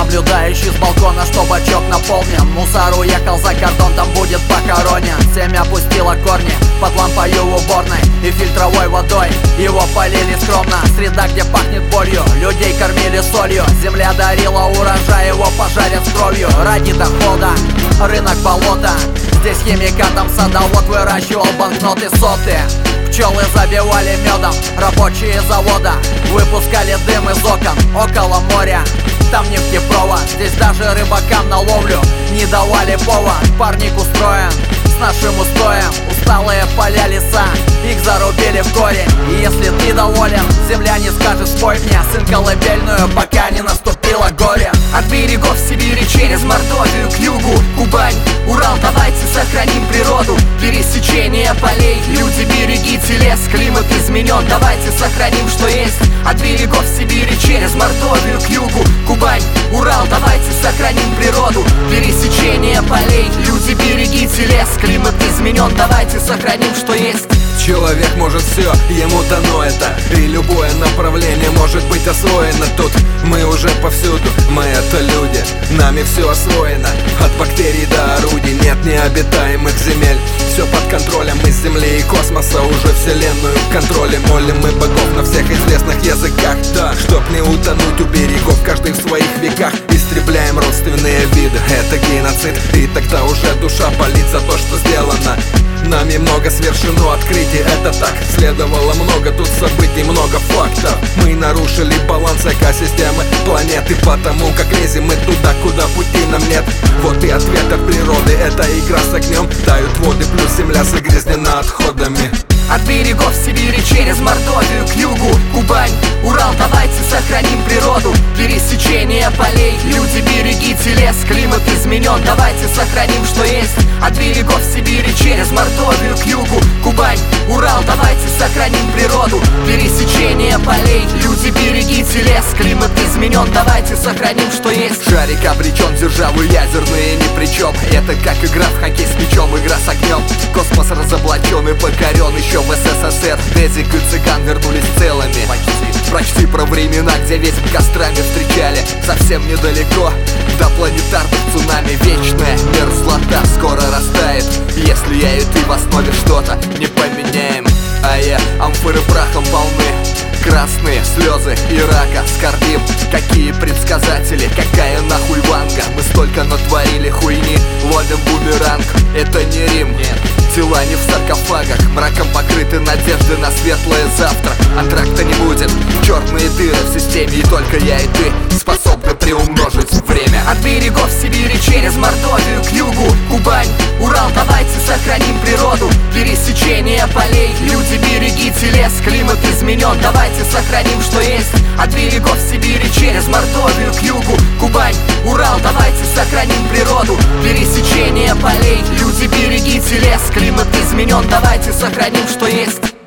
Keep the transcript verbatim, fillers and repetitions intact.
наблюдающий с балкона, что бачок наполнен. Мусор уехал за кордон, там будет похоронен. Семя пустило корни под лампою в уборной и фильтровой водой его полили скромно. Среда, где пахнет болью, людей кормили солью. Земля дарила урожай, его пожарят с кровью. Ради дохода, рынок болота. Здесь химикатом садовод выращивал банкноты соты. Пчелы забивали медом рабочие завода, выпускали дым из окон около моря. Там нефтепровод, здесь даже рыбакам на ловлю не давали повод. Парник устроен с нашим устоем, усталые поля, леса, их зарубили в корень. И если ты доволен, земля не скажет: спой мне, сын, колыбельную, пока не наступило горе. От берегов Сибири через Мордовию к югу, Кубань, Урал, давайте сохраним природу. Пересечение полей, люди, берегите лес, климат изменен, давайте сохраним, что есть. От берегов Сибири через Мордовию к югу, Кубань, Урал, давайте сохраним природу. Пересечение полей, люди, берегите лес, климат изменен, давайте сохраним, что есть. Человек может все, ему дано это, и любое направление может быть освоено. Тут мы уже повсюду, мы это люди, нами все освоено. От бактерий до орудий, нет необитаемых земель. Все под контролем, из земли и космоса уже вселенную контролем. Молим мы богов на всех известных языках, да, чтоб не утонуть у берегов, каждый в своих веках. Истребляем родственные виды, это геноцид, и тогда уже душа болит за то, что сделано. Нами много свершено открытий, это так. Следовало много тут событий, много фактов. Мы нарушили баланс экосистемы планеты, потому как лезем мы туда, куда пути нам нет. Вот и ответ от природы, это игра с огнем. Тают воды, плюс земля загрязнена отходами. От берегов Сибири через Мордовию к югу, Кубань, Урал, давайте сохраним природу. Пересечение полей, люди, берегите лес, климат изменен, давайте сохраним, что есть. От берегов Сибири через Мордовию к югу, Кубань, Урал, давайте сохраним природу. Пересечение полей, люди, берегите лес, климат изменен, давайте сохраним, что есть. Шарик обречен, державы ядерные ни при чем. Это как игра в хоккей с мячом, игра с огнем. Космос разоблачен и покорен еще в СССР. Дезик и цыган вернулись целыми. Почти, почти про времена, где ведьм кострами встречали. Совсем недалеко до планетарных цунами. Вечная мерзлота скоро растает, если я и ты в основе что-то не поменяем. А я амфоры прахом полны, красные слезы Ирака скорбим. Какие предсказатели, какая нахуй ванга. Мы столько натворили хуйни, ловим бумеранг. Это не Рим, нет. Тела не в саркофагах, мраком покрыты надежды на светлое завтра. Антракта не будет, черные дыры в системе, и только я и ты способны приумножить время. От берегов Сибири через Мордовию к югу, Кубань, Урал, давайте сохраним природу. Пересечение полей, люди, берегите лес, климат изменен, давайте сохраним, что есть. От берегов Сибири через Мордовию к югу, Кубань, Урал, давайте сохраним природу. Пересечение полей, люди, берегите лес, климат изменен, давайте сохраним, что есть.